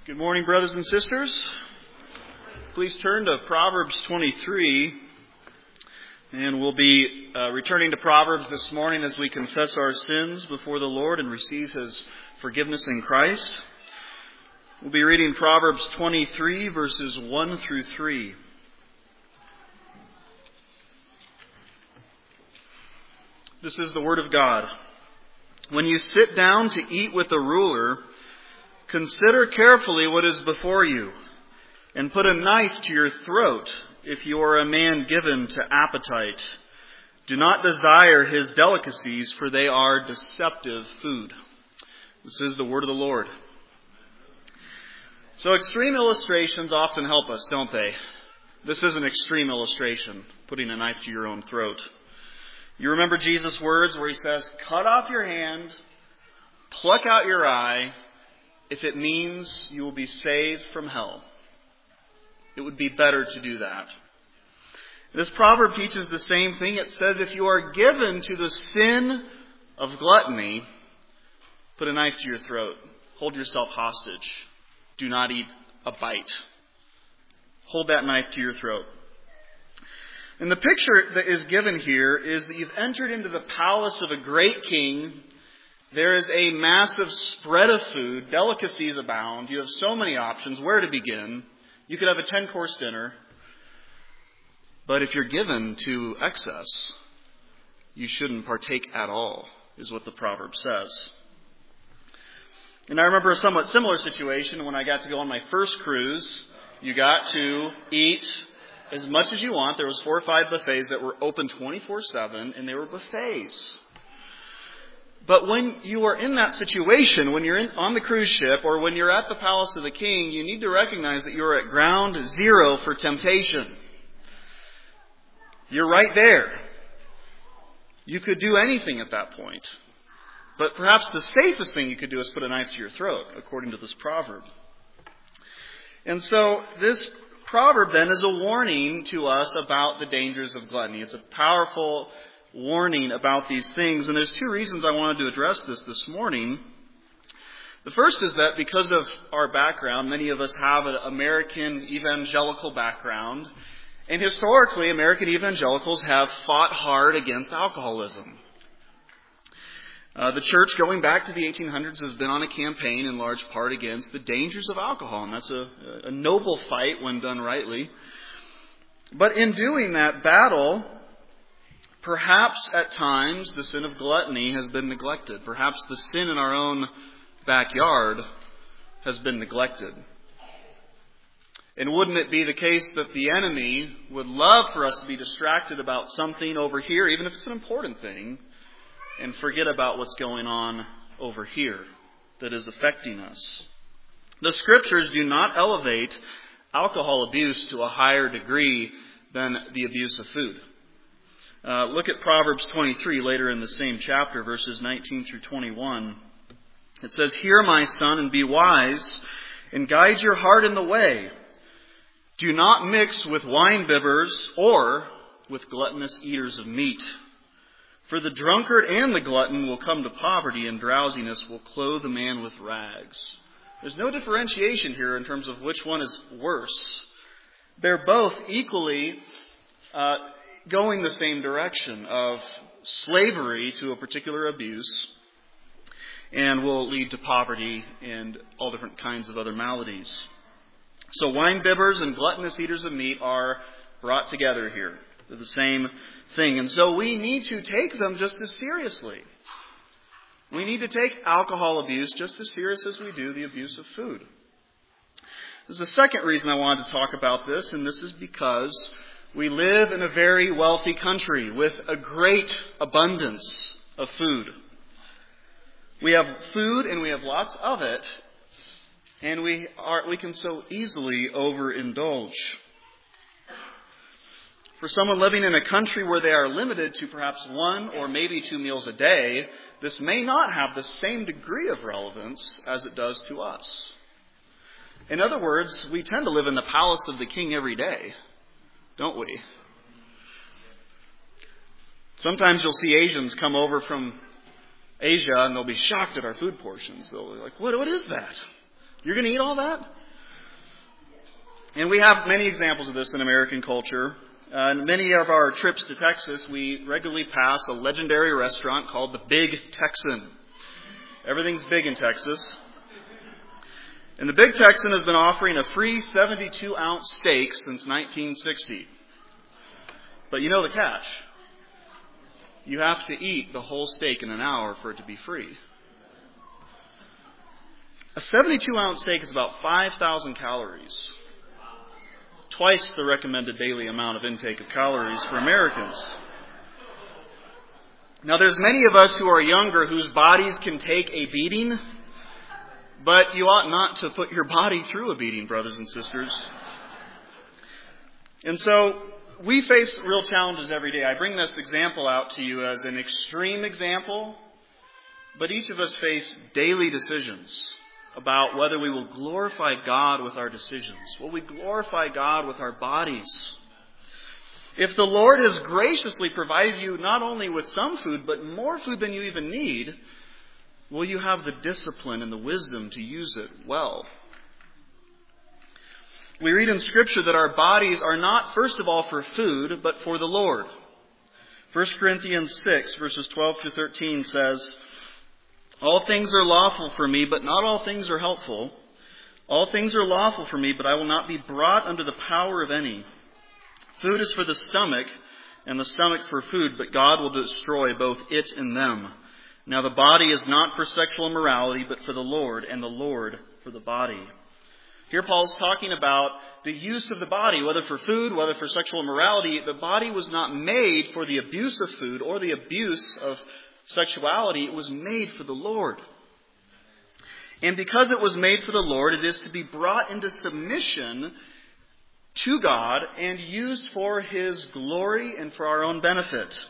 Good morning, brothers and sisters. Please turn to Proverbs 23, and we'll be returning to Proverbs this morning as we confess our sins before the Lord and receive His forgiveness in Christ. We'll be reading Proverbs 23, verses 1 through 3. This is the Word of God. When you sit down to eat with a ruler, consider carefully what is before you, and put a knife to your throat if you are a man given to appetite. Do not desire his delicacies, for they are deceptive food. This is the word of the Lord. So extreme illustrations often help us, don't they? This is an extreme illustration, putting a knife to your own throat. You remember Jesus' words where he says, cut off your hand, pluck out your eye, if it means you will be saved from hell. It would be better to do that. This proverb teaches the same thing. It says if you are given to the sin of gluttony, put a knife to your throat. Hold yourself hostage. Do not eat a bite. Hold that knife to your throat. And the picture that is given here is that you've entered into the palace of a great king. There is a massive spread of food. Delicacies abound. You have so many options. Where to begin? You could have a 10-course dinner. But if you're given to excess, you shouldn't partake at all, is what the proverb says. And I remember a somewhat similar situation when I got to go on my first cruise. You got to eat as much as you want. There was 4 or 5 buffets that were open 24/7, and they were buffets. But when you are in that situation, when you're on the cruise ship or when you're at the palace of the king, you need to recognize that you're at ground zero for temptation. You're right there. You could do anything at that point. But perhaps the safest thing you could do is put a knife to your throat, according to this proverb. And so this proverb then is a warning to us about the dangers of gluttony. It's a powerful warning about these things. And there's 2 reasons I wanted to address this morning. The first is that because of our background, many of us have an American evangelical background. And historically, American evangelicals have fought hard against alcoholism. The church, going back to the 1800s, has been on a campaign in large part against the dangers of alcohol. And that's a noble fight when done rightly. But in doing that battle, perhaps at times the sin of gluttony has been neglected. Perhaps the sin in our own backyard has been neglected. And wouldn't it be the case that the enemy would love for us to be distracted about something over here, even if it's an important thing, and forget about what's going on over here that is affecting us? The Scriptures do not elevate alcohol abuse to a higher degree than the abuse of food. Look at Proverbs 23 later in the same chapter, verses 19 through 21. It says, hear, my son, and be wise, and guide your heart in the way. Do not mix with winebibbers or with gluttonous eaters of meat. For the drunkard and the glutton will come to poverty, and drowsiness will clothe a man with rags. There's no differentiation here in terms of which one is worse. They're both equally going the same direction of slavery to a particular abuse, and will lead to poverty and all different kinds of other maladies. So winebibbers and gluttonous eaters of meat are brought together here. They're the same thing. And so we need to take them just as seriously. We need to take alcohol abuse just as serious as we do the abuse of food. There's a second reason I wanted to talk about this, and this is because we live in a very wealthy country with a great abundance of food. We have food and we have lots of it, and we can so easily overindulge. For someone living in a country where they are limited to perhaps 1 or maybe 2 meals a day, this may not have the same degree of relevance as it does to us. In other words, we tend to live in the palace of the king every day, don't we? Sometimes you'll see Asians come over from Asia and they'll be shocked at our food portions. They'll be like, what is that? You're going to eat all that? And we have many examples of this in American culture. In many of our trips to Texas, we regularly pass a legendary restaurant called the Big Texan. Everything's big in Texas. And the Big Texan has been offering a free 72-ounce steak since 1960. But you know the catch. You have to eat the whole steak in an hour for it to be free. A 72-ounce steak is about 5,000 calories. Twice the recommended daily amount of intake of calories for Americans. Now, there's many of us who are younger whose bodies can take a beating, but you ought not to put your body through a beating, brothers and sisters. And so, we face real challenges every day. I bring this example out to you as an extreme example, but each of us face daily decisions about whether we will glorify God with our decisions. Will we glorify God with our bodies? If the Lord has graciously provided you not only with some food, but more food than you even need, will you have the discipline and the wisdom to use it well? We read in Scripture that our bodies are not, first of all, for food, but for the Lord. 1 Corinthians 6, verses 12 to 13 says, "All things are lawful for me, but not all things are helpful. All things are lawful for me, but I will not be brought under the power of any. Food is for the stomach, and the stomach for food, but God will destroy both it and them. Now the body is not for sexual immorality, but for the Lord, and the Lord for the body." Here Paul's talking about the use of the body, whether for food, whether for sexual immorality. The body was not made for the abuse of food or the abuse of sexuality. It was made for the Lord. And because it was made for the Lord, it is to be brought into submission to God and used for His glory and for our own benefit.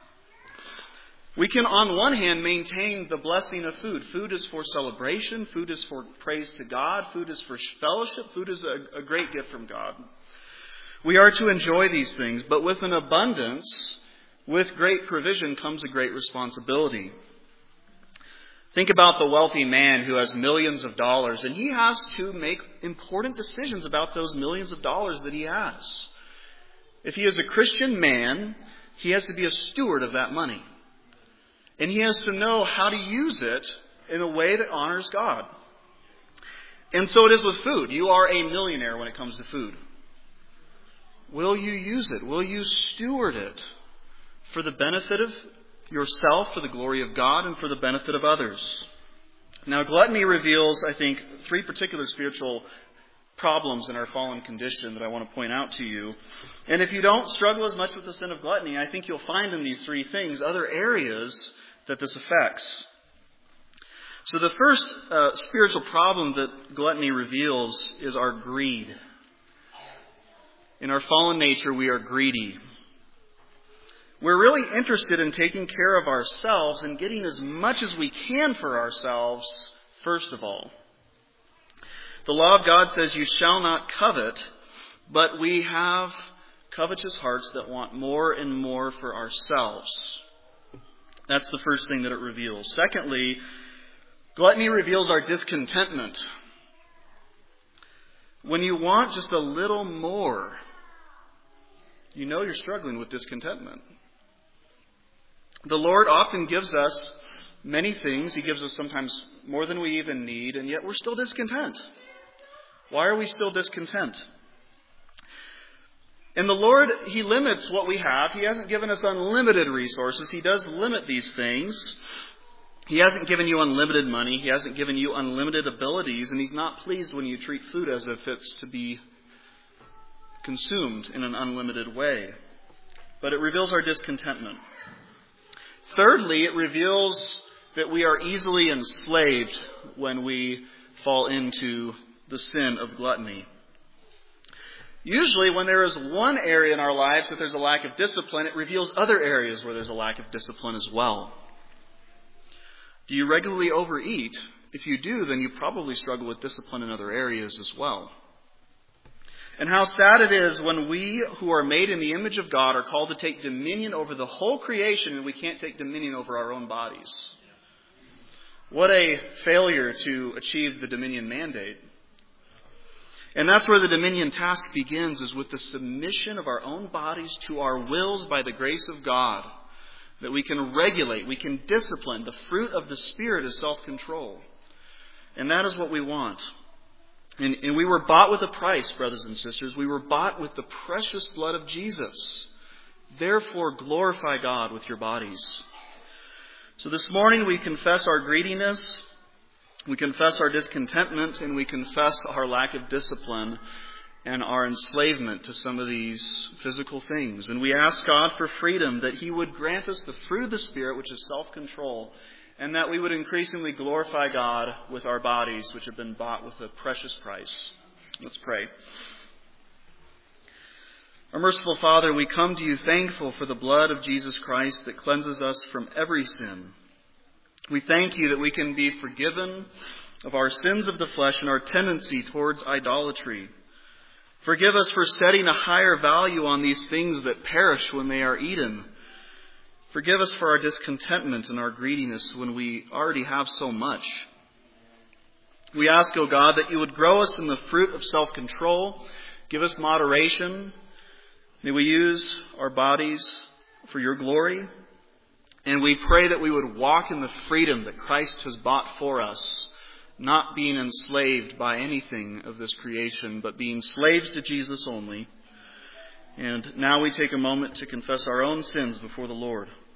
We can, on one hand, maintain the blessing of food. Food is for celebration. Food is for praise to God. Food is for fellowship. Food is a great gift from God. We are to enjoy these things, but with an abundance, with great provision comes a great responsibility. Think about the wealthy man who has millions of dollars, and he has to make important decisions about those millions of dollars that he has. If he is a Christian man, he has to be a steward of that money. And he has to know how to use it in a way that honors God. And so it is with food. You are a millionaire when it comes to food. Will you use it? Will you steward it for the benefit of yourself, for the glory of God, and for the benefit of others? Now, gluttony reveals, I think, three particular spiritual problems in our fallen condition that I want to point out to you. And if you don't struggle as much with the sin of gluttony, I think you'll find in these three things other areas that this affects. So the first spiritual problem that gluttony reveals is our greed. In our fallen nature, we are greedy. We're really interested in taking care of ourselves and getting as much as we can for ourselves, first of all. The law of God says you shall not covet, but we have covetous hearts that want more and more for ourselves. That's the first thing that it reveals. Secondly, gluttony reveals our discontentment. When you want just a little more, you know you're struggling with discontentment. The Lord often gives us many things. He gives us sometimes more than we even need, and yet we're still discontent. Why are we still discontent? And the Lord, He limits what we have. He hasn't given us unlimited resources. He does limit these things. He hasn't given you unlimited money. He hasn't given you unlimited abilities. And He's not pleased when you treat food as if it's to be consumed in an unlimited way. But it reveals our discontentment. Thirdly, it reveals that we are easily enslaved when we fall into the sin of gluttony. Usually when there is one area in our lives that there's a lack of discipline, it reveals other areas where there's a lack of discipline as well. Do you regularly overeat? If you do, then you probably struggle with discipline in other areas as well. And how sad it is when we who are made in the image of God are called to take dominion over the whole creation and we can't take dominion over our own bodies. What a failure to achieve the dominion mandate. And that's where the dominion task begins, is with the submission of our own bodies to our wills by the grace of God, that we can regulate, we can discipline. The fruit of the Spirit is self-control. And that is what we want. And we were bought with a price, brothers and sisters. We were bought with the precious blood of Jesus. Therefore, glorify God with your bodies. So this morning we confess our greediness, we confess our discontentment, and we confess our lack of discipline and our enslavement to some of these physical things. And we ask God for freedom, that He would grant us the fruit of the Spirit, which is self-control, and that we would increasingly glorify God with our bodies, which have been bought with a precious price. Let's pray. Our merciful Father, we come to you thankful for the blood of Jesus Christ that cleanses us from every sin. We thank you that we can be forgiven of our sins of the flesh and our tendency towards idolatry. Forgive us for setting a higher value on these things that perish when they are eaten. Forgive us for our discontentment and our greediness when we already have so much. We ask, O God, that you would grow us in the fruit of self-control. Give us moderation. May we use our bodies for your glory. And we pray that we would walk in the freedom that Christ has bought for us, not being enslaved by anything of this creation, but being slaves to Jesus only. And now we take a moment to confess our own sins before the Lord.